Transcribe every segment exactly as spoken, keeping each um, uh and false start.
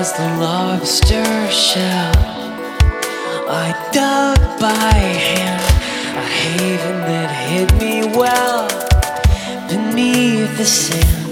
was the lobster shell I dug by hand, a haven that hid me well beneath the sand.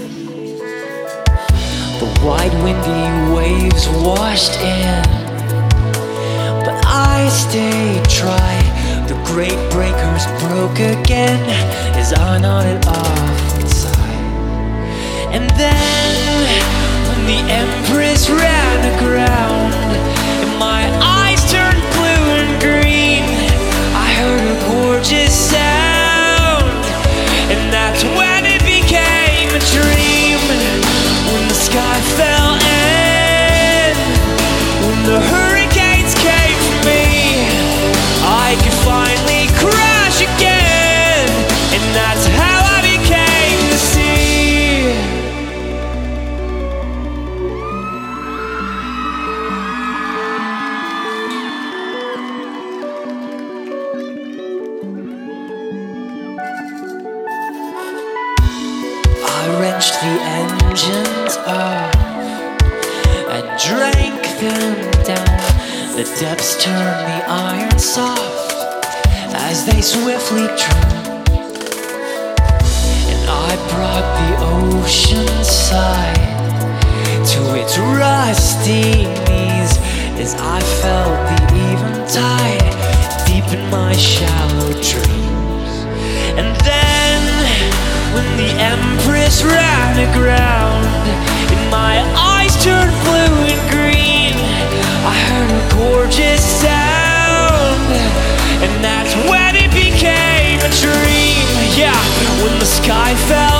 The wide windy waves washed in, but I stayed dry. The great breakers broke again as I nodded off inside. And then when the Empress ran aground and my eyes turned blue and green, I heard a gorgeous sound, and that's when it became a dream. When the sky fell in, when the hurricanes came for me, I could finally crash again, and that's how I became the sea. I wrenched the engines off, I drank them down. The depths turned the iron soft as they swiftly drowned, and I brought the ocean side to its rusty knees as I felt the eventide deep in my shallow dreams. And then when the Empress ran aground and my eyes turned blue and green, I heard a gorgeous sound, and that's when it became a dream. Yeah, when the sky fell